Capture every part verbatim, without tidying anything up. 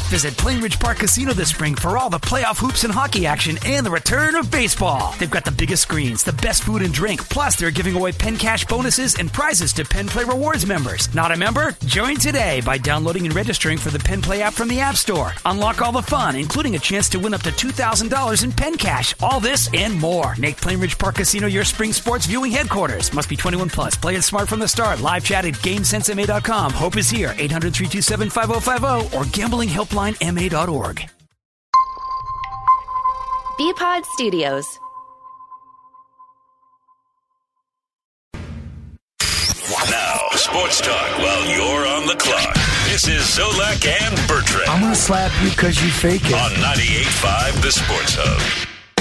Visit Plainridge Park Casino this spring for all the playoff hoops and hockey action and the return of baseball. They've got the biggest screens, the best food and drink, plus they're giving away Penn Cash bonuses and prizes to Penn Play Rewards members. Not a member? Join today by downloading and registering for the Penn Play app from the App Store. Unlock all the fun, including a chance to win up to two thousand dollars in Penn Cash. All this and more. Make Plainridge Park Casino your spring sports viewing headquarters. Must be twenty-one plus. Play it smart from the start. Live chat at GameSense M A dot com. Hope is here. eight hundred, three two seven, five oh five oh or gambling helpline M A dot org. B-Pod Studios. Now, sports talk while you're on the clock. This is Zolak and Bertrand. I'm going to slap you because you fake it. On ninety-eight point five, The Sports Hub.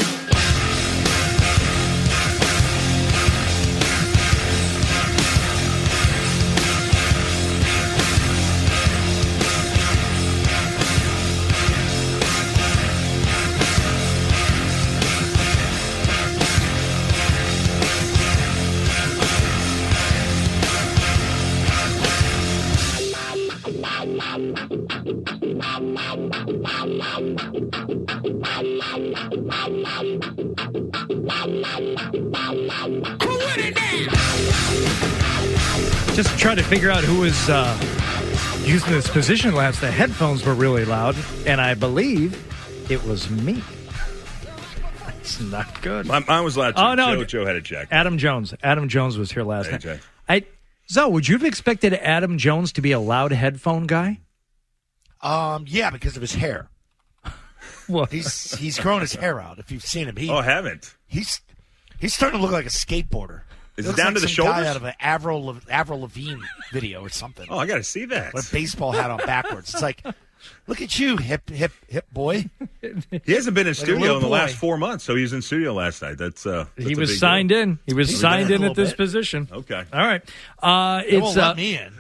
Just trying to figure out who was uh, using this position last. The headphones were really loud, and I believe it was me. That's not good. Mine, mine was loud too. Oh, no. Joe, Joe had a check. Adam Jones. Adam Jones was here last Hey, night. Jay. I, Zoe, would you have expected Adam Jones to be a loud headphone guy? Um, yeah, because of his hair. Well, He's he's grown his hair out. If you've seen him, he Oh, I haven't. he's he's starting to look like a skateboarder. Is He it looks down like to the some guy shoulders? out of an Avril La- Avril Lavigne video or something. Oh, I got to see that. With a baseball hat on backwards. It's like, look at you, hip hip hip boy. He hasn't been in a studio little in the boy. last four months, so he was in studio last night. That's uh, that's he a was big signed deal. in. He was He was signed there in a at this little bit. position. Okay. All right. Uh, They won't it's let uh, me in.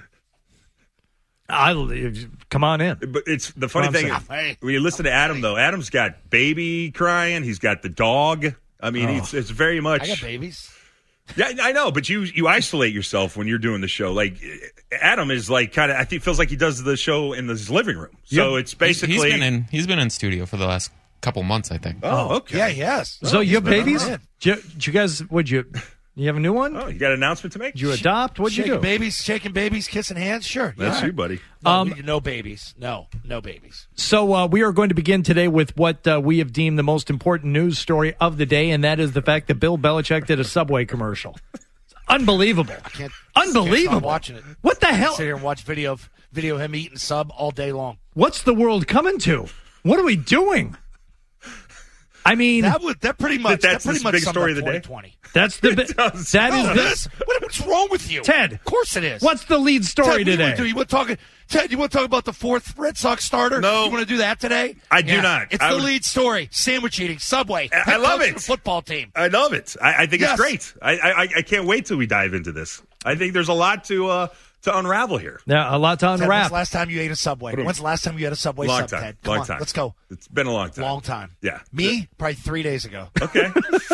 I come on in. But it's the funny I'm thing. saying. When you listen to Adam, though, Adam's got baby crying. He's got the dog. I mean, Oh. it's it's very much. I got babies. Yeah, I know, but you you isolate yourself when you're doing the show. Like Adam is like kind of. I think feels like he does the show in his living room. So Yep. it's basically. he's been in he's been in studio for the last couple months, I think. Oh, okay. Yeah, yes. So you have been babies? around. Did you, did you guys? Would you? You have a new one? Oh, you got an announcement to make? Did you adopt? What'd you Shaking do? babies, shaking babies, kissing hands. Sure. That's yeah. you, buddy. No, Um, we- no babies. No, no babies. So uh, we are going to begin today with what uh, we have deemed the most important news story of the day, and that is the fact that Bill Belichick did a Subway commercial. It's unbelievable. Can't, Unbelievable. Can't stop watching it. What the hell? Sit here and watch video of video of him eating sub all day long. What's the world coming to? What are we doing? I mean, That would that pretty much That's that pretty the much big summed story up of the day? twenty twenty. that's the bit. does. That is No, the. this, what, what's wrong with you, Ted, Of course it is. What's the lead story Ted, what do you today? wanna do? You want to talk? Ted, you want to talk about the fourth Red Sox starter? No. You want to do that today? I do Yeah. not. It's I the would- lead story: sandwich eating, Subway. I- I head love coach it. of the football team. I love it. I, I think Yes. it's great. I, I I can't wait till we dive into this. I think there's a lot to uh, to unravel here. Yeah, a lot to Ted, when's unwrap. the last time you ate a Subway? When's the last time you had a Subway Long sub, time. Ted? Come Long on, time. let's go. It's been a long time. Long time. Yeah. Me, probably three days ago. Okay.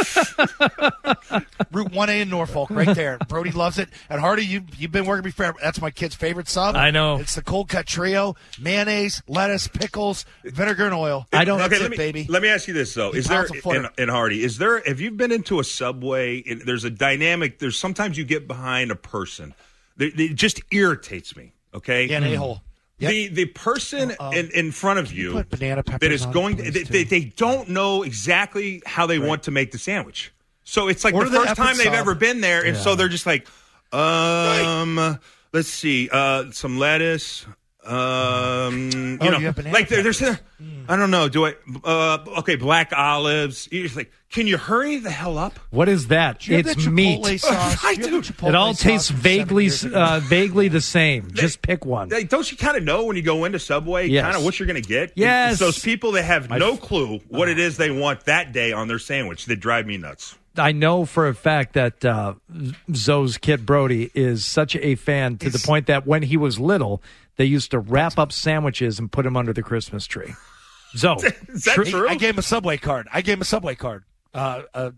Route one A in Norfolk, right there. Brody loves it. And Hardy, you, you've been working before. That's my kid's favorite sub. I know. It's the cold cut trio: mayonnaise, lettuce, pickles, vinegar, and oil. I don't- That's okay, it, let me, baby. Let me ask you this though: He is there pounds a footer. in, in Hardy? Is there? Have you been into a Subway? It, there's a dynamic. There's sometimes you get behind a person. It, it just irritates me. Okay. Yeah, an a-hole. Yep. The the person Uh-oh. in, in front of you, put banana peppers that is on it, going. please, they, too? they, they don't know exactly how they want to make the sandwich. So it's like Order the the first time effing they've sub. ever been there, and so they're just like, um, let's see, uh, some lettuce. Um, you Oh, know, you have banana like they're, they're peppers. sitting, I don't know. Do I? Uh, okay, black olives. You're just like, can you hurry the hell up? What is that? Do you have It's that meat. Chipotle sauce? I Do you have do. the Chipotle It all sauce tastes from seven vaguely, years ago? uh, vaguely the same. Just pick one. Like, don't you kind of know when you go into Subway, Yes. kind of what you're going to get? Yes. It's those people that have no clue what it is they want that day on their sandwich that drive me nuts. I know for a fact that uh, Zoe's kid Brody is such a fan to the He's- point that when he was little, they used to wrap up sandwiches and put them under the Christmas tree. Zoe, Is that tr- true? I gave him a Subway card. I gave him a Subway card. Uh, uh,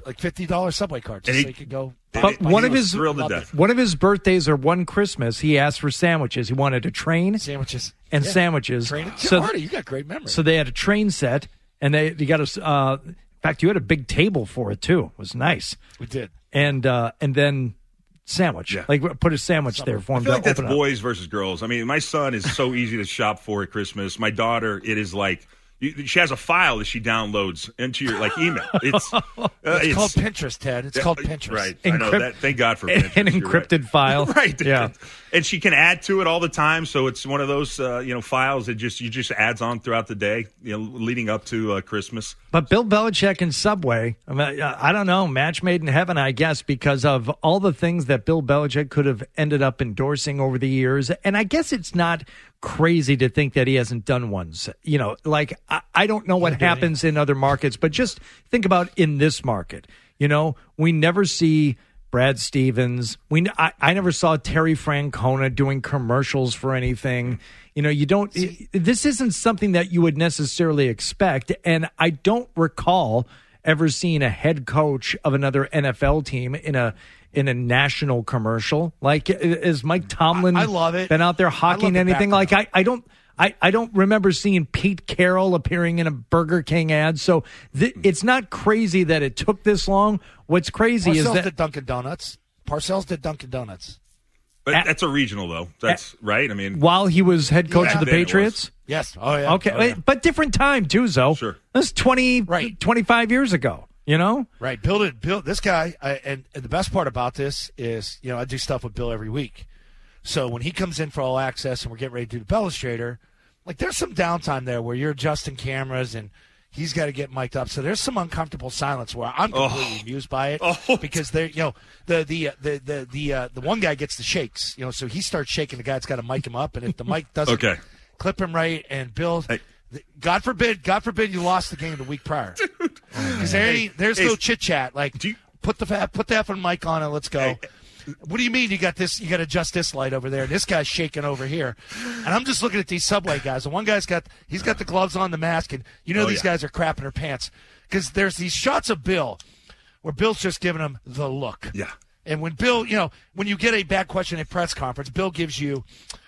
like fifty dollars subway card just And he- so he could go. But He one of was his thrilled to Loved death. one of his birthdays or one Christmas, he asked for sandwiches. He wanted a train Sandwiches. and Yeah. sandwiches. Train. So, Marty, you got great memory. so they had a train set, and they you got a. Uh, in fact, you had a big table for it too. It was nice. we did. And uh, and then sandwich, Yeah. like put a sandwich there for I him feel to like that's open up. boys versus girls. I mean, my son is so easy to shop for at Christmas. My daughter, it is like you, she has a file that she downloads into your like email. It's uh, It's, called Pinterest, Ted. It's called Pinterest. Right. I know Encrypt- that. Thank God for Pinterest. An You're encrypted right. file. Right. Yeah. And she can add to it all the time. So it's one of those uh, you know files that just you just adds on throughout the day, you know, leading up to uh, Christmas. But Bill Belichick and Subway, I, mean, I don't know, match made in heaven, I guess, because of all the things that Bill Belichick could have ended up endorsing over the years. And I guess it's not crazy to think that he hasn't done ones. You know, like, I, I don't know what happens in other markets, but just think about in this market. You know, we never see Brad Stevens. We I, I never saw Terry Francona doing commercials for anything. You know, you don't. This isn't something that you would necessarily expect, and I don't recall ever seeing a head coach of another N F L team in a in a national commercial. Like, is Mike Tomlin? I- I love it. Been out there I love hawking the anything? Like, background. I I don't. I, I don't remember seeing Pete Carroll appearing in a Burger King ad. So th- it's not crazy that it took this long. What's crazy Parcells is that did Dunkin' Donuts. Parcells did Dunkin' Donuts. But At- that's a regional though. That's right. I mean, while he was head coach Yeah. of the Then it was. Patriots. Yes. Oh, yeah. Okay, Oh, yeah. but different time too, Zoe. Sure. That's twenty, Right. twenty-five years ago. You know, Right. Bill did. Bill, this guy, I, and, and the best part about this is, you know, I do stuff with Bill every week. So when he comes in for All Access and we're getting ready to do the Bellustrator, like there's some downtime there where you're adjusting cameras and he's got to get mic'd up. So there's some uncomfortable silence where I'm completely amused by it Oh. because they're, you know, the the the the the, uh, the one guy gets the shakes, you know, so he starts shaking the guy that's got to mic him up, and if the mic doesn't Okay. clip him right, and Bill. Hey. God forbid, God forbid you lost the game the week prior. Because there ain't- there's Hey, no chit chat. Like, do you- put the fa- put the effing mic on and let's go. Hey. What do you mean you got this? You got to adjust this light over there. This guy's shaking over here, and I'm just looking at these Subway guys. The one guy's got he's got the gloves on, the mask, and you know Oh, these yeah. guys are crapping their pants because there's these shots of Bill where Bill's just giving him the look. Yeah. And when Bill, you know, when you get a bad question at press conference, Bill gives you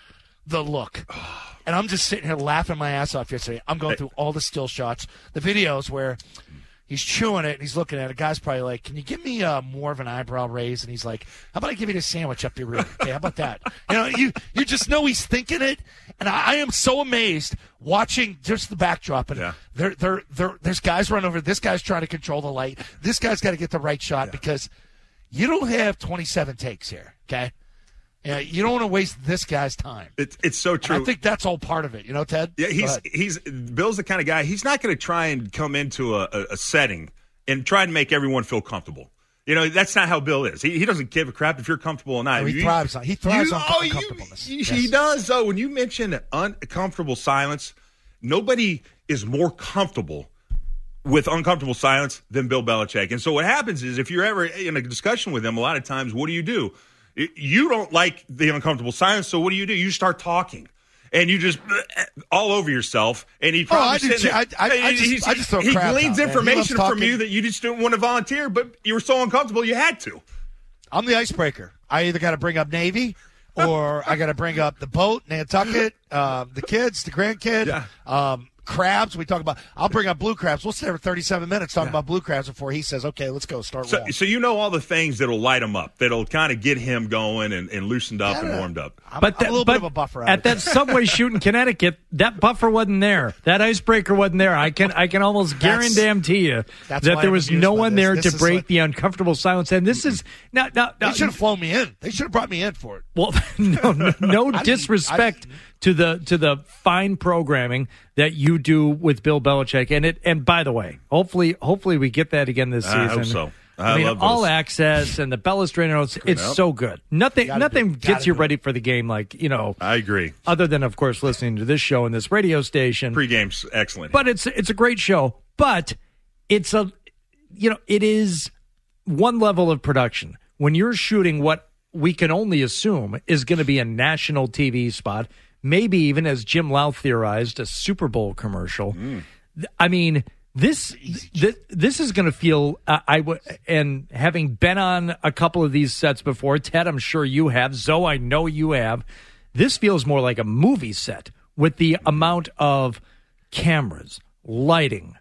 the look. And I'm just sitting here laughing my ass off yesterday. I'm going through all the still shots, the videos where he's chewing it and he's looking at it. A guy's probably like, can you give me uh, more of an eyebrow raise? And he's like, how about I give you the sandwich up your rear? Okay, how about that? You know, you, you just know he's thinking it. And I, I am so amazed watching just the backdrop. And Yeah. they're, they're, they're, there's guys run over. This guy's trying to control the light. This guy's got to get the right shot because you don't have twenty-seven takes here, okay? Yeah, you don't want to waste this guy's time. It's it's so And true. I think that's all part of it. You know, Ted? Yeah, Go he's ahead. he's Bill's the kind of guy. He's not going to try and come into a, a, a setting and try and make everyone feel comfortable. You know, that's not how Bill is. He, he doesn't give a crap if you're comfortable or not. No, he You- thrives on- he thrives you- on oh, you- uncomfortableness. you- Yes. He does, though. When you mention uncomfortable silence, nobody is more comfortable with uncomfortable silence than Bill Belichick. And so what happens is if you're ever in a discussion with him, a lot of times, what do you do? You don't like the uncomfortable silence, so what do you do? You start talking. And you just all over yourself, and he probably Oh, I do sitting too. there- I- I- I just- he's- I just throw he crap gleans out, man. He information loves from you talking. that you just didn't want to volunteer, but you were so uncomfortable you had to. I'm the icebreaker. I either got to bring up Navy or I got to bring up the boat, Nantucket, um, the kids, the grandkid, Yeah. um, crabs. We talk about. I'll bring up blue crabs. We'll sit there for thirty-seven minutes talking about blue crabs before he says, "Okay, let's go start." So, rolling. so you know all the things that'll light him up, that'll kind of get him going and, and loosened up Yeah, and yeah. warmed up. I'm, but I'm that- a little but bit of a buffer. at that Subway shoot in Connecticut, that buffer wasn't there. That icebreaker wasn't there. I can I can almost That's- guarantee you that's that why there I'm was amused no by one this. there This to is break like- the uncomfortable silence. And this is now now, they now should have flown me in. They should have brought me in for it. well, no, no, no I didn't- disrespect I- to the to the fine programming that you do with Bill Belichick. And it and by the way, hopefully hopefully we get that again this season. I hope so. I mean, love all those. access and the Bellastrator, it's, it's Yep. so good. Nothing Gotta nothing do- gotta gets you do it. ready for the game like, you know, I agree. other than of course listening to this show and this radio station. Pre-game's excellent. But it's it's a great show. But it's a you know, it is one level of production. When you're shooting what we can only assume is going to be a national T V spot, maybe even as Jim Lau theorized, a Super Bowl commercial. I mean, This th- this is going to feel uh, I w- and having been on a couple of these sets before, Ted, I'm sure you have. Zoe, I know you have. This feels more like a movie set with the amount of cameras, lighting,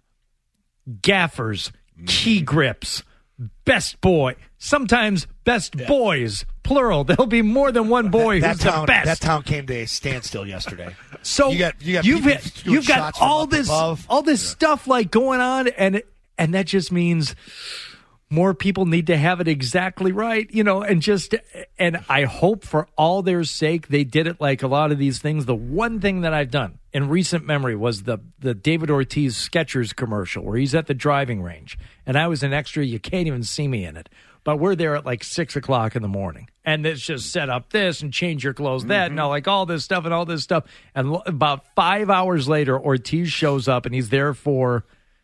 gaffers, key grips, best boy, sometimes best yeah. boys, plural. There'll be more than one boy that, who's that town, the best. That town came to a standstill yesterday. So you got, you got you've hit, you've got all this above. all this yeah. stuff like going on, and and that just means more people need to have it exactly right, you know, and just and I hope for all their sake they did it like a lot of these things. The one thing that I've done in recent memory was the the David Ortiz Skechers commercial where he's at the driving range, and I was an extra. You can't even see me in it. But we're there at like six o'clock in the morning, and it's just set up this and change your clothes that, mm-hmm. and all, like all this stuff and all this stuff. And l- about five hours later, Ortiz shows up, and he's there for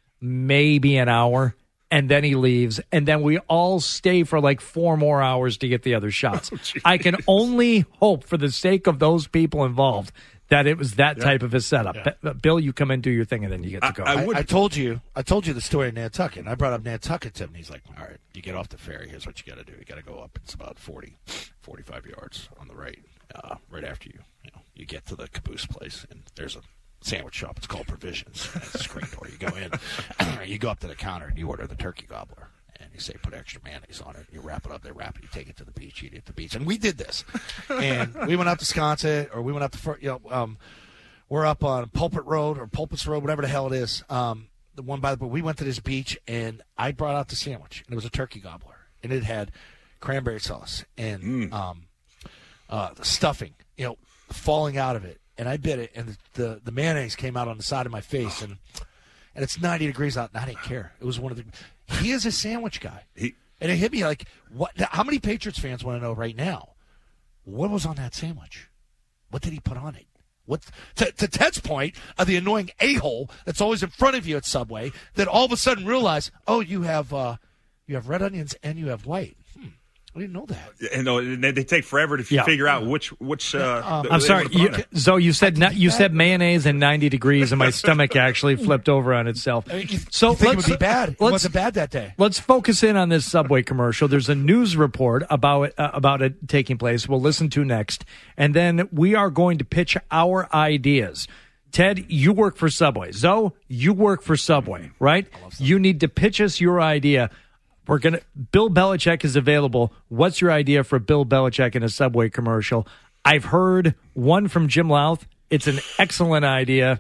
maybe an hour, and then he leaves, and then we all stay for like four more hours to get the other shots. Oh, I can only hope, for the sake of those people involved, that it was that yeah. type of a setup. Yeah. B- Bill, you come in, do your thing, and then you get to go. I, I, I told you, I told you the story of Nantucket. I brought up Nantucket to him, and he's like, all right, you get off the ferry. Here's what you got to do. You got to go up. It's about forty, forty-five yards on the right, uh, right after you, you know, you get to the caboose place, and there's a sandwich shop. It's called Provisions. It's a screen door. You go in, you go up to the counter, and you order the turkey gobbler. And you say, put extra mayonnaise on it. You wrap it up. They wrap it. You take it to the beach. You eat it at the beach. And we did this. And we went out to Sconset, or we went up to, you know, um, we're up on Pulpit Road or Pulpits Road, whatever the hell it is. Um, the one by the, but we went to this beach, and I brought out the sandwich, and it was a turkey gobbler, and it had cranberry sauce and mm. um, uh, the stuffing, you know, falling out of it. And I bit it, and the, the the mayonnaise came out on the side of my face, and and it's ninety degrees out, and I didn't care. It was one of the. He is a sandwich guy, he, and it hit me like, what? How many Patriots fans want to know right now what was on that sandwich? What did he put on it? What to, to Ted's point of the annoying a-hole that's always in front of you at Subway that all of a sudden realize, oh, you have uh, you have red onions and you have white. Hmm. I didn't know that. And uh, they take forever to yeah. figure out which which. Uh, um, I'm sorry, you, Zoe. You said not, you said mayonnaise and ninety degrees, and my stomach actually flipped over on itself. I mean, you, so you think let's, it would be bad. It wasn't bad that day. Let's focus in on this Subway commercial. There's a news report about uh, about it taking place. We'll listen to next, and then we are going to pitch our ideas. Ted, you work for Subway. Zoe, you work for Subway, right? You need to pitch us your idea. We're gonna. Bill Belichick is available. What's your idea for Bill Belichick in a Subway commercial? I've heard one from Jim Louth. It's an excellent idea.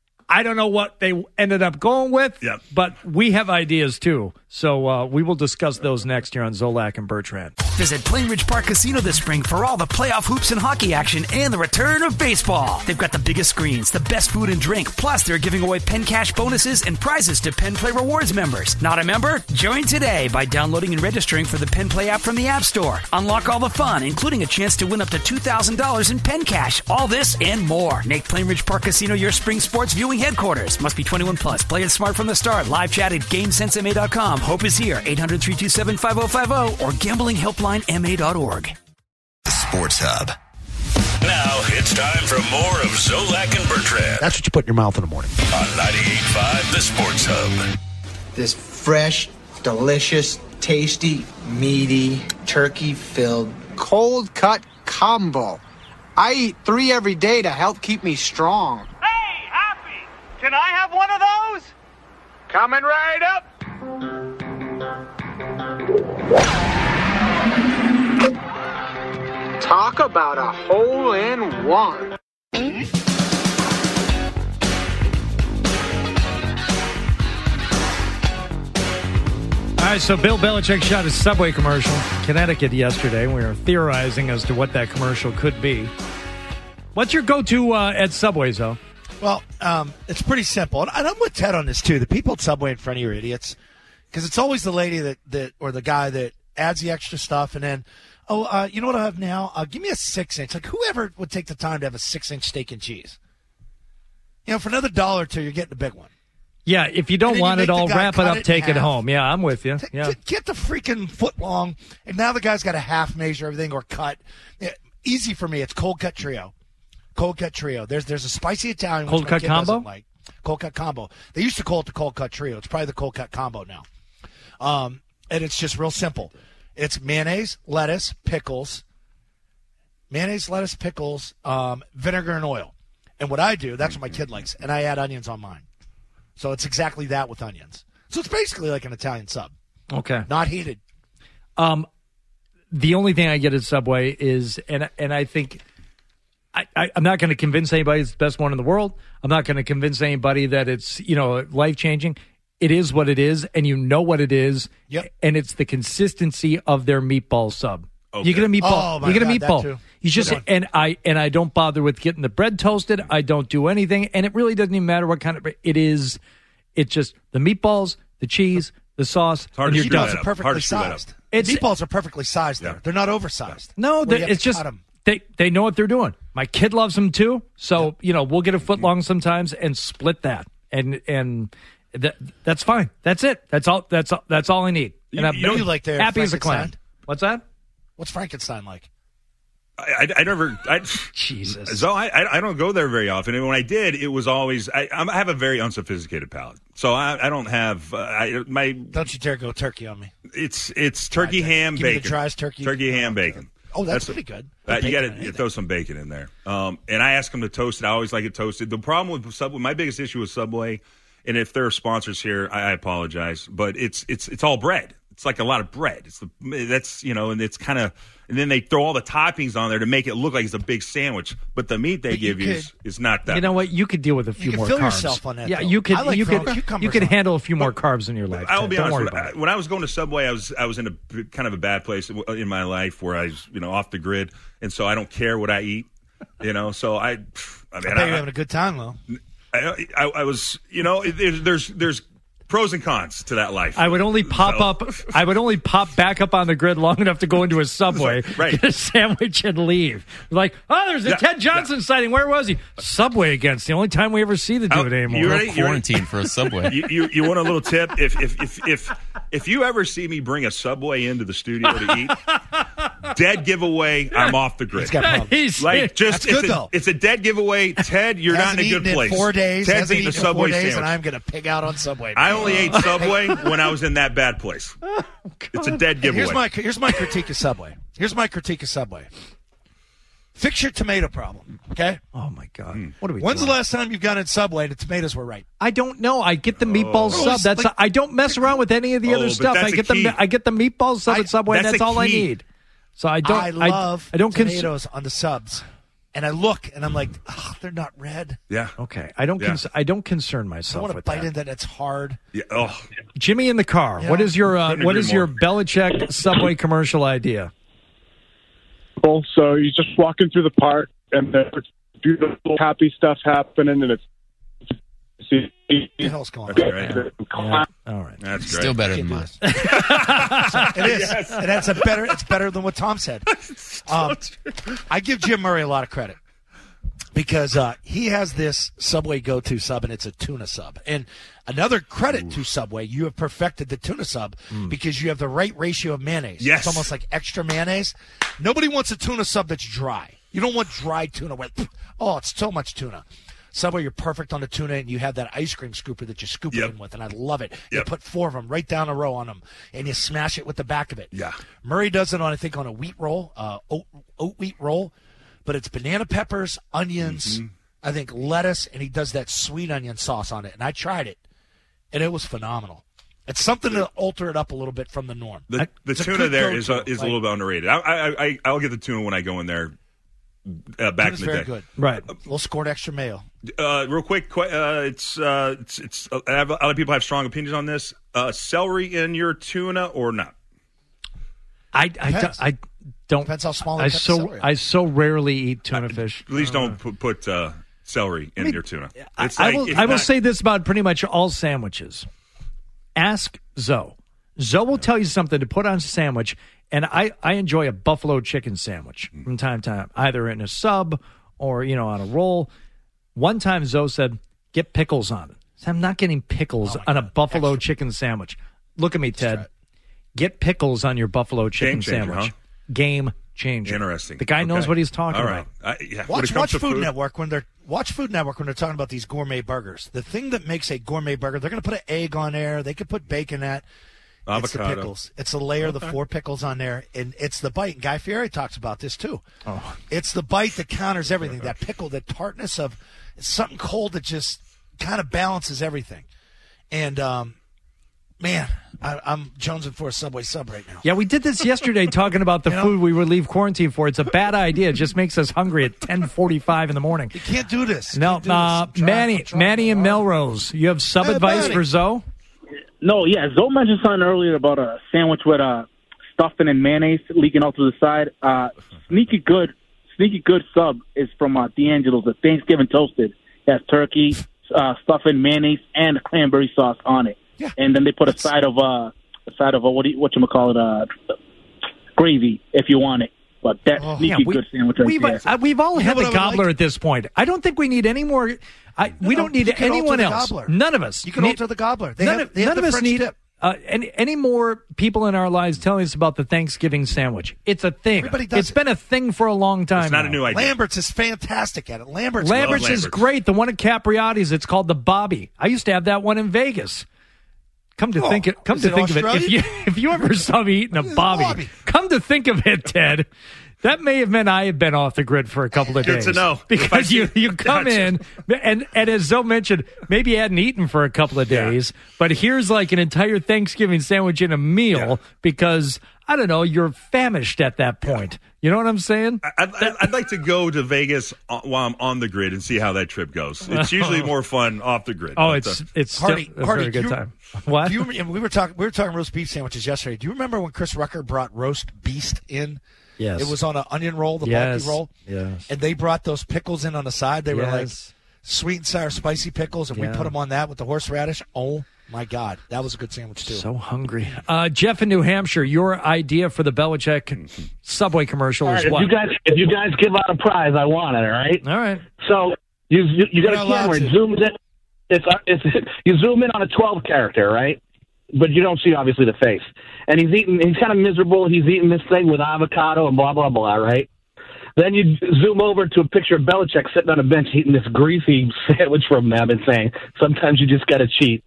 I don't know what they ended up going with, yep. but we have ideas too. So uh, we will discuss those next here on Zolak and Bertrand. Visit Plainridge Park Casino this spring for all the playoff hoops and hockey action and the return of baseball. They've got the biggest screens, the best food and drink, plus they're giving away Penn Cash bonuses and prizes to Penn Play Rewards members. Not a member? Join today by downloading and registering for the Penn Play app from the App Store. Unlock all the fun, including a chance to win up to two thousand dollars in Penn Cash. All this and more. Make Plainridge Park Casino your spring sports viewing headquarters. Must be twenty-one plus. Play it smart from the start. Live chat at game sense m a dot com. Hope is here. eight hundred, three two seven, five oh five oh or gambling helpline m a dot org. The Sports Hub. Now it's time for more of Zolak and Bertrand. That's what you put in your mouth in the morning. On ninety-eight point five, The Sports Hub. This fresh, delicious, tasty, meaty, turkey-filled, cold-cut combo. I eat three every day to help keep me strong. Hey, Happy! Can I have one of those? Coming right up. Talk about a hole-in-one. All right, so Bill Belichick shot his Subway commercial in Connecticut yesterday. We were theorizing as to what that commercial could be. What's your go-to uh, at Subway, though? Well, um, it's pretty simple. And I'm with Ted on this, too. The people at Subway in front of you are idiots. Because it's always the lady that, that or the guy that adds the extra stuff and then, oh, uh, you know what I have now? Uh, give me a six-inch. Like, whoever would take the time to have a six-inch steak and cheese? You know, for another dollar or two, you're getting the big one. Yeah, if you don't want you it all, wrap it up, it take it half. home. Yeah, I'm with you. T- yeah. t- get the freaking foot long, and now the guy's got a half measure everything or cut. Yeah, easy for me. It's cold cut trio. Cold cut trio. There's there's a spicy Italian. Cold cut combo? Like. cold cut combo. They used to call it the cold cut trio. It's probably the cold cut combo now. Um, and it's just real simple. It's mayonnaise, lettuce, pickles, mayonnaise, lettuce, pickles, um, vinegar, and oil. And what I do, that's what my kid likes, and I add onions on mine. So it's exactly that with onions. So it's basically like an Italian sub. Okay. Not heated. Um, the only thing I get at Subway is, and and I think I, I, I'm not going to convince anybody it's the best one in the world. I'm not going to convince anybody that it's, you know, life changing. It is what it is, and you know what it is. Yep. And it's the consistency of their meatball sub. Okay. You get a meatball. Oh, my you get a God, that meatball. too. You just Good and I and I don't bother with getting the bread toasted. I don't do anything, and it really doesn't even matter what kind of it is. It's just the meatballs, the cheese, the sauce, hard and to you're screw done. that Meatballs up. are perfectly Hard to screw that sized. up. It's- Meatballs are perfectly sized there. Yeah. They're not oversized. No, Where they, you have it's to just cut 'em. they they know what they're doing. My kid loves them too, so you know we'll get a foot long sometimes and split that, and and that that's fine. That's it. That's all. That's all, that's all I need. And You- I'm you don't- You like their happy as a clam. Frankenstein? What's that? What's Frankenstein like? I, I, I never. I, Jesus. So I, I I don't go there very often, and when I did, it was always. I, I'm- I have a very unsophisticated palate, so I, I don't have. Uh, I my. Don't you dare go turkey on me. It's it's turkey ham Give me bacon. the driest turkey. Turkey ham bacon. Oh, that's, pretty good. Uh, Put you got bacon in to it. throw some bacon in there. Um, and I ask them to toast it. I always like it toasted. The problem with Subway, my biggest issue with Subway, and if there are sponsors here, I, I apologize, but it's it's it's all bread. It's like a lot of bread. It's the that's you know, and it's kind of, and then they throw all the toppings on there to make it look like it's a big sandwich. But the meat they But you give you is, could- is not that. You know what? You could deal with a few can more fill carbs. yourself on that, Yeah, though. you could. I like you could. throwing cucumbers You could on. handle a few more carbs in your life. I'll Ted. be Don't honest. worry With, about it. when I was going to Subway, I was I was in a b- kind of a bad place in my life where I was you know off the grid, and so I don't care what I eat. You know, so I. I mean, I bet you're having a good time, though. I, I, I was, you know, there's, there's there's pros and cons to that life. I would only pop So- up. I would only pop back up on the grid long enough to go into a Subway, Right. get a sandwich, and leave. Like, oh, there's a Yeah, Ted Johnson sighting. Where was he? Subway again. It's the only time we ever see the Oh, dude anymore. you ready? You ready? Quarantine for a Subway. You, you you want a little tip? If if if if if you ever see me bring a Subway into the studio to eat, dead giveaway. I'm off the grid. He's got problems. He's Like just That's it's good, a, though. it's a dead giveaway. Ted, you're not Hasn't in a eaten good place. in four days. Ted's hasn't eating a eaten in four Subway days, sandwich. and I'm going to pig out on Subway. I only ate Subway when I was in that bad place. It's a dead And giveaway. here's my here's my critique of Subway. Here's my critique of Subway. Fix your tomato problem, okay? oh my god! Hmm. What are we? When's doing? the last time you've gone in Subway and the tomatoes were right? I don't know. I get the meatball Oh. sub. That's Like- I don't mess around with any of the Oh, other but stuff. that's I a get key. the I get the meatball sub I- at Subway. And that's that's a all I key. need. So I don't. I love I, don't cons- tomatoes on the subs, and I look and I'm like, oh, they're not red. yeah. Okay, I don't. Yeah. Cons- I don't concern I myself want to with bite that. into that. It's hard. Yeah. Oh, Jimmy in the car. Yeah. What is your uh, Couldn't What agree is your more. Belichick Subway commercial idea? So he's just walking through the park, and there's beautiful, happy stuff happening, and it's. What the hell's going on? that's great. Yeah. All right. That's great. Still better than mine. It is, and that's a better. It's better than what Tom said. Um, I give Jim Murray a lot of credit because uh, he has this Subway go-to sub, and it's a tuna sub. And another credit to Subway, you have perfected the tuna sub because you have the right ratio of mayonnaise. Yes. It's almost like extra mayonnaise. Nobody wants a tuna sub that's dry. You don't want dry tuna where, oh, it's so much tuna. Subway, you're perfect on the tuna, and you have that ice cream scooper that you scoop Yep. it in with, and I love it. You Yep. put four of them right down a row on them, and you smash it with the back of it. Yeah. Murray does it on, I think, on a wheat roll, uh, oat, oat wheat roll, but it's banana peppers, onions, Mm-hmm. I think lettuce, and he does that sweet onion sauce on it. And I tried it, and it was phenomenal. It's something to alter it up a little bit from the norm. The, the It's a tuna good there is go-to. a, is a Like- little bit underrated. I, I, I I'll get the tuna when I go in there. Uh, back Tuna's in the very day. good. Right. A little scored extra mayo. Uh, real quick, qu- uh, it's uh, it's it's. Uh, I have, other people have strong opinions on this. Uh, celery in your tuna or not? I I, do, Depends. I don't. Depends how small they I cut the so celery. I so rarely eat tuna fish. Please don't put, put uh, celery in your tuna. I, It's I like- will. it's I will not- say this about pretty much all sandwiches. Ask Zoe. Zoe will tell you something to put on a sandwich, and I, I enjoy a buffalo chicken sandwich from time to time, either in a sub or you know on a roll. One time Zoe said, "Get pickles on it." I said, I'm not getting pickles Oh my on a God. buffalo Extra. chicken sandwich. Look at me, try Ted. it. Get pickles on your buffalo chicken Game changer, sandwich. huh? Game changer. Interesting. The guy Okay. knows what he's talking All right. about. Uh, yeah. When Watch it comes Watch to Food, food, Network when they're Watch Food Network when they're talking about these gourmet burgers. The thing that makes a gourmet burger, they're going to put an egg on there. They could put bacon at. It's the Avocado. pickles. It's a layer of the Okay. four pickles on there, and it's the bite. And Guy Fieri talks about this too. Oh. It's the bite that counters everything. That pickle, that tartness of it's something cold that just kind of balances everything. And um, man, I, I'm jonesing for a Subway sub right now. Yeah, we did this yesterday talking about the You know? food we would leave quarantine for. It's a bad idea. It just makes us hungry at ten forty-five in the morning. You can't do this. You No, can't do uh, this. I'm trying- Manny, I'm trying Manny and hard. Melrose, you have sub Hey, advice Manny. for Zoe? No, yeah. Zoe mentioned something earlier about a sandwich with uh, stuffing and mayonnaise leaking out to the side. Uh, sneaky good, sneaky good sub is from uh, D'Angelo's. The Thanksgiving toasted. It has turkey, uh, stuffing, mayonnaise, and cranberry sauce on it. Yeah. And then they put a side of uh, a side of uh, what do you, what you call it, uh, gravy if you want it. But that's Oh, sneaky Yeah, we, good sandwich right we've, there. uh, we've all You had know the what I would gobbler like? at this point. I don't think we need any more. I, we No, don't need you can anyone alter the else. gobbler. None of us. You can need, alter the gobbler. They none have, of, they have none the of us French need dip. uh, any, any more people in our lives telling us about the Thanksgiving sandwich. It's a thing. Everybody does It's it. been a thing for a long time. it's not a now. new idea. Lambert's is fantastic at it. Lambert's. Lambert's Love is Lambert's. great. The one at Capriati's, it's called the Bobby. I used to have that one in Vegas. Come to Oh, think it, come is to it think of it, if Australian? you if you ever saw me eating a It's a Bobby, Bobby. come to think of it, Ted, that may have meant I have been off the grid for a couple of Good days. to know. If I Because see- you, you come Gotcha. in, and, and as Zoe mentioned, maybe you hadn't eaten for a couple of Yeah. days, but here's like an entire Thanksgiving sandwich in a meal Yeah. because, I don't know, you're famished at that point. You know what I'm saying? I'd, I'd, I'd like to go to Vegas on- while I'm on the grid and see how that trip goes. It's usually more fun off the grid. Oh, But, it's uh, it's Hardy, still a Hardy, very do good you- time. What? Do you, rem- we were talking. We were talking roast beef sandwiches yesterday. Do you remember when Chris Rucker brought roast beast in? Yes. It was on an onion roll, the Yes. bulky roll. Yes. And they brought those pickles in on the side. They were like Yes. sweet and sour, spicy pickles, and Yeah. we put them on that with the horseradish. Oh my God, that was a good sandwich too. So hungry. Uh, Jeff in New Hampshire, your idea for the Belichick Subway commercial All is right, if what? you guys if you guys give out a prize, I want it. All right. All right. So you you, you got You're a not allowed camera. It to. zooms in. It's, uh, it's you zoom in on a twelve character, right? But you don't see obviously the face. And he's eating. He's kind of miserable. He's eating this thing with avocado and blah blah blah, right? Then you zoom over to a picture of Belichick sitting on a bench eating this greasy sandwich from them and saying, "Sometimes you just got to cheat."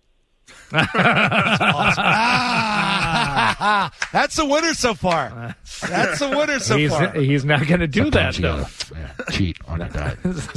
Ah, that's the winner so far. That's the winner so he's, far. he's not going to do that, though. cheat on that diet.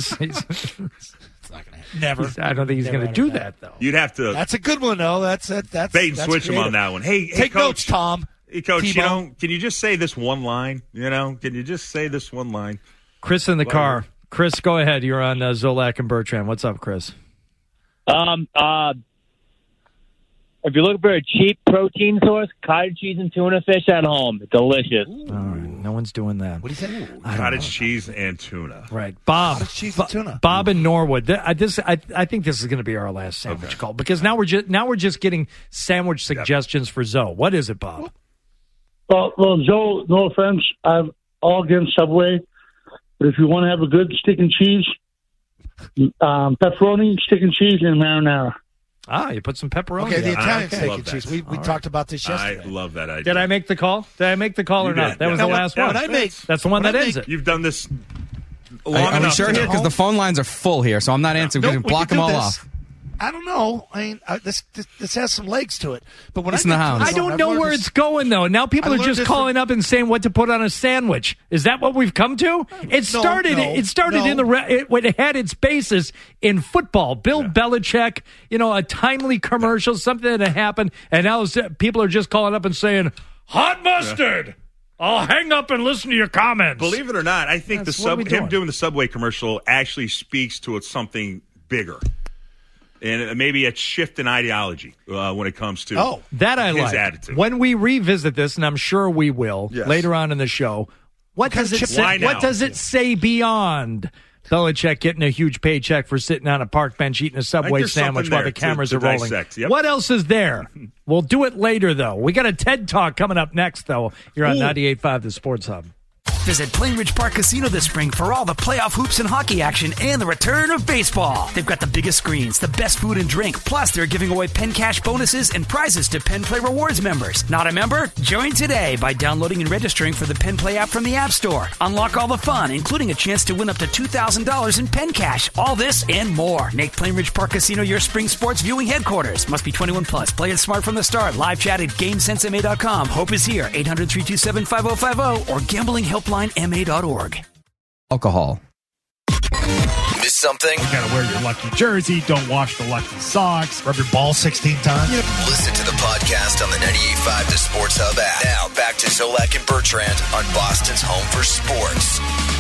Never. I don't think he's Never going to under do that. that, though. You'd have to That's a good one, though. That's it. That's bait and that's switch him creative. on that one. Hey, hey Take coach, notes, Tom. Hey, coach, you T-Bone. know, can you just say this one line? You know, can you just say this one line? Chris in the Well, car. Chris, go ahead. You're on uh, Zolak and Bertrand. What's up, Chris? Um, uh, if you're looking for a cheap protein source, cottage cheese and tuna fish at home. Delicious. All right. No one's doing that. What do you say? Cottage cheese and tuna. Right. Bob. Cottage cheese Bo- and tuna. Bob in Norwood. Th- I, this, I, I think this is going to be our last sandwich Okay. call because now we're just now we're just getting sandwich suggestions for Zoe. What is it, Bob? Well, well, Joe, no offense, I'm all against Subway, but if you want to have a good steak and cheese, um, pepperoni, steak and cheese, and marinara. Ah, you put some pepperoni. Okay, the on. Italian I steak love and that. cheese. We, we All talked about this I yesterday. love that idea. Did I make the call? Did I make the call You or not? did. That was Yeah. the Now, last now, one. when I make- That's the one when that I ends make- it. You've done this long Are, are we enough. sure to here? know. Because the phone lines are full here, so I'm not answering. We're Nope, going to we block can them do all this. off. I don't know. I mean, uh, this, this this has some legs to it. But when Listen I to make Hounds. I tuna, don't I've know learned where this- it's going though. Now people I are learned just this calling from- up and saying what to put on a sandwich. Is that what we've come to? It No, started. no, it started no. in the. Re- it, when it had its basis in football. Bill Belichick, you know, a timely commercial, something that happened, and now it's- people are just calling up and saying, "Hot mustard." I'll hang up and listen to your comments. Believe it or not, I think That's the what sub we him doing. doing the Subway commercial actually speaks to something bigger, and maybe a shift in ideology uh, when it comes to Oh, That I his like. attitude. When we revisit this, and I'm sure we will Yes. later on in the show, what kind does of it chip- say? Why What now? does it say beyond Belichick getting a huge paycheck for sitting on a park bench eating a Subway there's sandwich something while there the to- cameras to are rolling? dissect. Yep. What else is there? We'll do it later, though. We got a TED Talk coming up next, though. You're on Ooh. ninety-eight point five, the Sports Hub. Visit Plain Ridge Park Casino this spring for all the playoff hoops and hockey action and the return of baseball. They've got the biggest screens, the best food and drink, plus they're giving away Penn Cash bonuses and prizes to Penn Play Rewards members. Not a member? Join today by downloading and registering for the Penn Play app from the App Store. Unlock all the fun, including a chance to win up to two thousand dollars in Penn Cash. All this and more. Make Plain Ridge Park Casino your spring sports viewing headquarters. Must be twenty-one plus. Play it smart from the start. Live chat at GameSense M A dot com. Hope is here. eight hundred, three two seven, five oh five oh or gambling helpline M A dot org. Alcohol. Miss something? You gotta wear your lucky jersey. Don't wash the lucky socks. Rub your ball sixteen times. You know. Listen to the podcast on the ninety-eight point five The Sports Hub app. Now back to Zolak and Bertrand on Boston's home for sports.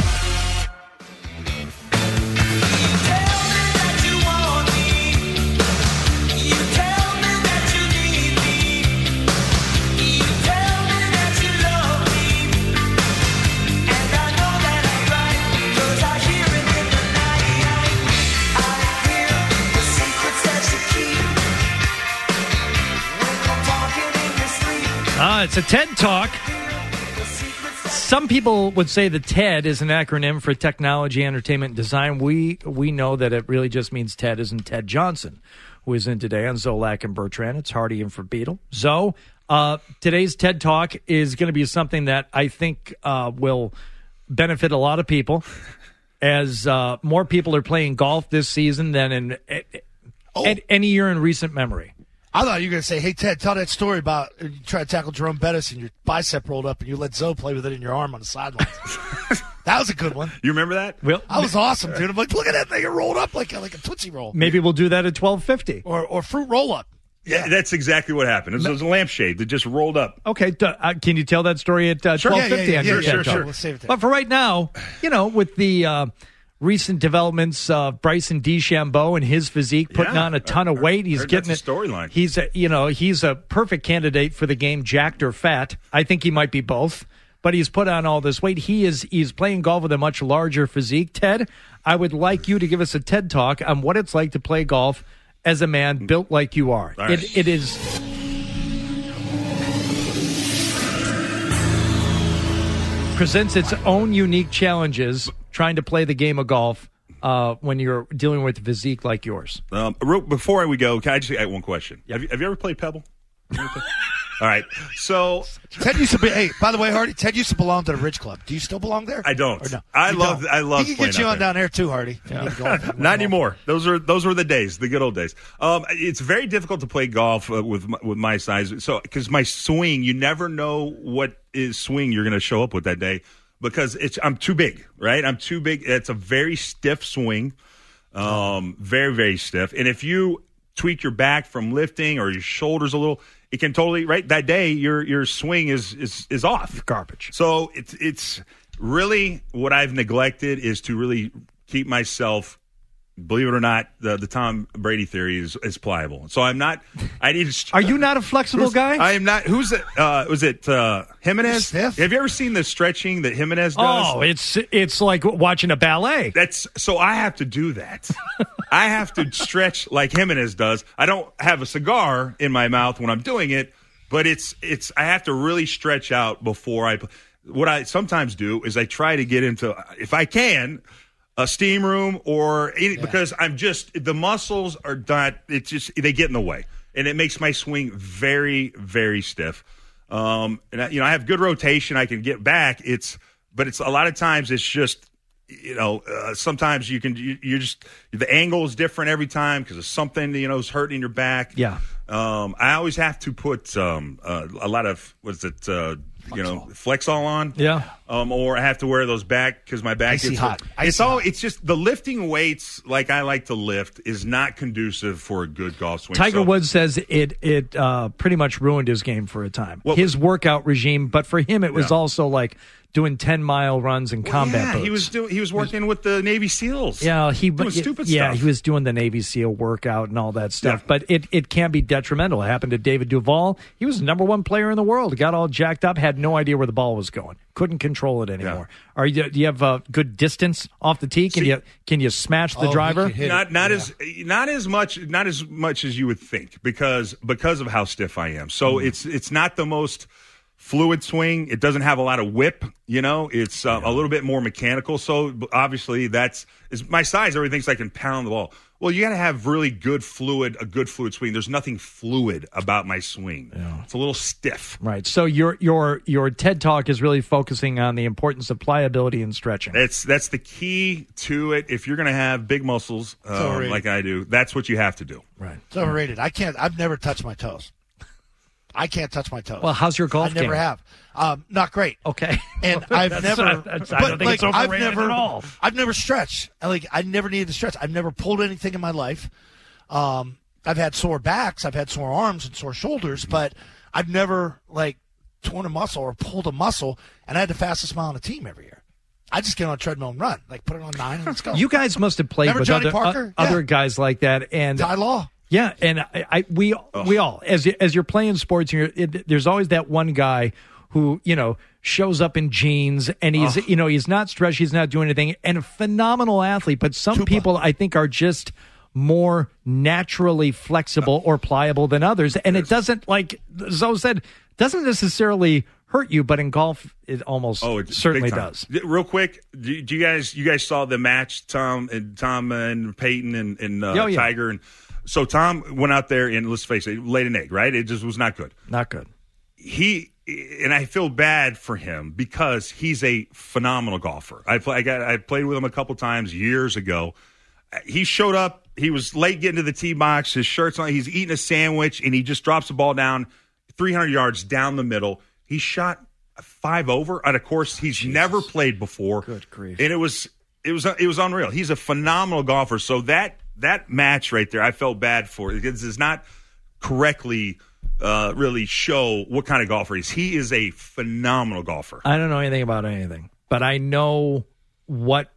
Uh, it's a TED Talk. Some people would say that TED is an acronym for Technology, Entertainment, and Design. We we know that it really just means TED, isn't Ted Johnson, who is in today on Zolak and Bertrand. It's Hardy in for Beetle. Zoe, uh, today's TED Talk is going to be something that I think uh, will benefit a lot of people, as uh, more people are playing golf this season than in oh. any year in recent memory. I thought you were going to say, hey, Ted, tell that story about you try to tackle Jerome Bettis and your bicep rolled up and you let Zoe play with it in your arm on the sidelines. That was a good one. You remember that? Well, that was awesome, dude. I'm like, look at that thing. It rolled up like a, like a Tootsie Roll. Maybe we'll do that at twelve fifty. Or or fruit roll-up. Yeah, that's exactly what happened. It was, it was a lampshade that just rolled up. Okay, uh, can you tell that story at uh, sure. twelve fifty? Yeah, yeah, yeah, on yeah, your sure, sure. We'll save it there. But for right now, you know, with the uh, recent developments of Bryson DeChambeau and his physique, putting yeah, on a ton of weight, he's getting that's it. a storyline. He's a, you know, he's a perfect candidate for the game, jacked or fat. I think he might be both. But he's put on all this weight. He is he's playing golf with a much larger physique. Ted, I would like you to give us a TED Talk on what it's like to play golf as a man built like you are. Right. It, it is. Presents its own unique challenges trying to play the game of golf uh, when you're dealing with a physique like yours. Um, before we go, can I just add one question? Yep. Have, you, have you ever played Pebble? All right. So Ted used to be. Hey, by the way, Hardy, Ted used to belong to the Ridge Club. Do you still belong there? I don't. Or no? I You love. don't? I love. He can get you on there. down there too, Hardy. Yeah. Not anymore. Those are those were the days, the good old days. Um, it's very difficult to play golf uh, with my, with my size. So because my swing, you never know what is swing you're going to show up with that day because it's I'm too big, right? I'm too big. It's a very stiff swing, um, very very stiff. And if you tweak your back from lifting or your shoulders a little, it can totally right that day your your swing is is is off. Garbage. So it's it's really what I've neglected is to really keep myself, believe it or not, the, the Tom Brady theory is, is pliable. So I'm not. I need. To, Are you not a flexible guy? I am not. Who's it? Uh, was it uh, Jimenez? Stiff? Have you ever seen the stretching that Jimenez does? Oh, it's it's like watching a ballet. That's so I have to do that. I have to stretch like Jimenez does. I don't have a cigar in my mouth when I'm doing it, but it's it's. I have to really stretch out before I. What I sometimes do is I try to get into, if I can, a steam room or any, yeah. because I'm just the muscles are not. It's just they get in the way, and it makes my swing very very stiff. Um, and I, you know I have good rotation. I can get back. It's but it's a lot of times it's just. You know, uh, sometimes you can, you, you just, the angle is different every time because of something, you know, is hurting your back. Yeah. Um, I always have to put um, uh, a lot of, what is it, uh, you know, Flexol on. Yeah. Um, or I have to wear those back because my back Icy gets hot. Icy It's all, hot. it's just the lifting weights like I like to lift is not conducive for a good golf swing. Tiger so, Woods says it it uh, pretty much ruined his game for a time. Well, his workout regime, but for him it was Yeah. also like doing ten mile runs in well, combat yeah, boots. he was doing, he was working with the Navy SEALs. Yeah, he doing yeah, stupid yeah, stuff. he was doing the Navy SEAL workout and all that stuff. Yeah. But it, it can be detrimental. It happened to David Duval. He was the number one player in the world. Got all jacked up, had no idea where the ball was going. Couldn't control it anymore. Yeah. Are you? Do you have uh, good distance off the tee? Can See, you can you smash the oh, driver? Not not yeah. as not as much not as much as you would think because because of how stiff I am. So Mm. it's it's not the most fluid swing. It doesn't have a lot of whip. You know, it's uh, yeah. a little bit more mechanical. So obviously, that's is my size. Everybody thinks I can pound the ball. Well, you got to have really good fluid, a good fluid swing. There's nothing fluid about my swing. Yeah. It's a little stiff. Right. So your your your TED Talk is really focusing on the importance of pliability and stretching. That's that's the key to it. If you're going to have big muscles uh, like I do, that's what you have to do. Right. It's overrated. I can't. I've never touched my toes. I can't touch my toes. Well, how's your golf I never game? have. Um, not great. Okay. And I've That's never. not- that's- I but, don't think like, it's overrated I've never, at all. I've never stretched. I, Like I never needed to stretch. I've never pulled anything in my life. Um, I've had sore backs. I've had sore arms and sore shoulders, but I've never like torn a muscle or pulled a muscle. And I had the fastest mile on the team every year. I just get on a treadmill and run. Like put it on nine and let's go. You guys must have played Remember with Johnny other, Parker? uh, Yeah. other guys like that. And Ty Law. Yeah, and I, I we we all as as you're playing sports, you're, it, there's always that one guy who you know shows up in jeans and he's Oh. you know he's not stretched, he's not doing anything, and a phenomenal athlete. But some Tupa. people I think are just more naturally flexible or pliable than others, and it doesn't like Zoe said doesn't necessarily hurt you, but in golf it almost Oh, it certainly big time. does. Real quick, do, do you guys you guys saw the match, Tom and Tom and Peyton and, and uh, Oh, yeah. Tiger, and so Tom went out there and let's face it, laid an egg, right? It just was not good. Not good. He and I feel bad for him because he's a phenomenal golfer. I play, I got I played with him a couple times years ago. He showed up. He was late getting to the tee box. His shirt's on. He's eating a sandwich and he just drops the ball down three hundred yards down the middle. He shot five over on a course he's Jesus. never played before. Good grief. And it was it was it was unreal. He's a phenomenal golfer. So that that match right there, I felt bad for. It does not correctly uh, really show what kind of golfer he is. He is a phenomenal golfer. I don't know anything about anything, but I know what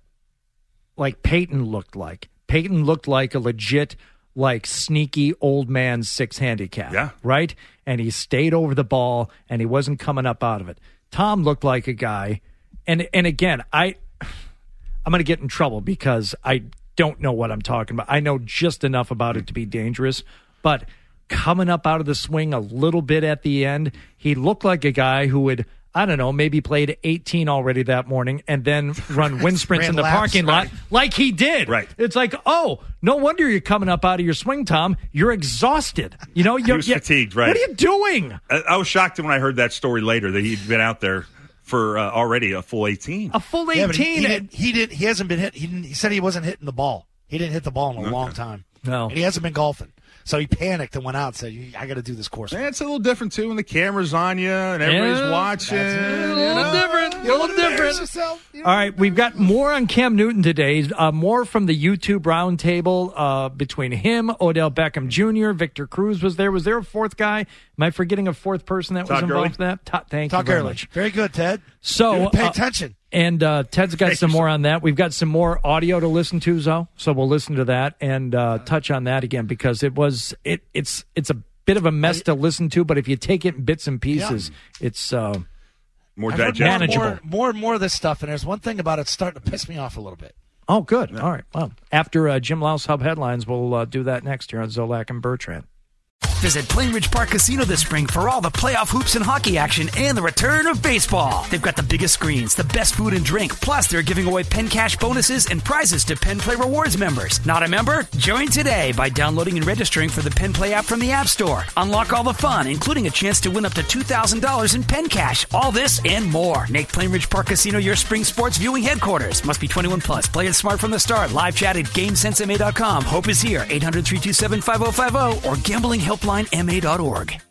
like Peyton looked like. Peyton looked like a legit, like sneaky old man six handicap. Yeah. Right? And he stayed over the ball and he wasn't coming up out of it. Tom looked like a guy, and and again, I I'm gonna get in trouble because I don't know what I'm talking about. I know just enough about it to be dangerous, but coming up out of the swing a little bit at the end, he looked like a guy who would, I don't know, maybe played eighteen already that morning and then run wind sprints Ran in the laps, parking lot right. like he did. Right. It's like, oh, no wonder you're coming up out of your swing, Tom. You're exhausted. You know, He you're was you- fatigued, right? What are you doing? I, I was shocked when I heard that story later that he'd been out there for uh, already a full eighteen. A full Yeah, but he, eighteen. he, didn't, he didn't. He hasn't been hit. He, didn't, he said he wasn't hitting the ball. He didn't hit the ball in a Okay. long time. No. And he hasn't been golfing. So he panicked and went out and said, I got to do this course. It's a little different, too, when the camera's on you and everybody's Yeah, watching. that's a you little know? different. A little different. Yourself, you know? All right, we've got more on Cam Newton today. Uh, more from the YouTube roundtable uh, between him, Odell Beckham Junior, Victor Cruz was there. Was there a fourth guy? Am I forgetting a fourth person that was Todd involved Gurley? in that? Todd, thank Talk you very early. much. Very good, Ted. So Dude, pay uh, attention. And uh, Ted's got Thank some you, more sir. on that. We've got some more audio to listen to, Zoe. So we'll listen to that and uh, touch on that again because it was it it's it's a bit of a mess to listen to, but if you take it in bits and pieces, it's uh, More I've heard digestible. manageable. More, more and more of this stuff, and there's one thing about it starting to piss me off a little bit. oh good. All right. Well, after uh, Jim Louse Hub headlines, we'll uh, do that next here on Zolak and Bertrand. Visit Plainridge Park Casino this spring for all the playoff hoops and hockey action and the return of baseball. They've got the biggest screens, the best food and drink, plus they're giving away Penn Cash bonuses and prizes to Penn Play Rewards members. Not a member? Join today by downloading and registering for the Penn Play app from the App Store. Unlock all the fun, including a chance to win up to two thousand dollars in Penn Cash. All this and more. Make Plainridge Park Casino your spring sports viewing headquarters. Must be twenty-one plus. Play it smart from the start. Live chat at game sense m a dot com. Hope is here. eight hundred, three two seven, five oh five oh or gambling helpline m a dot org.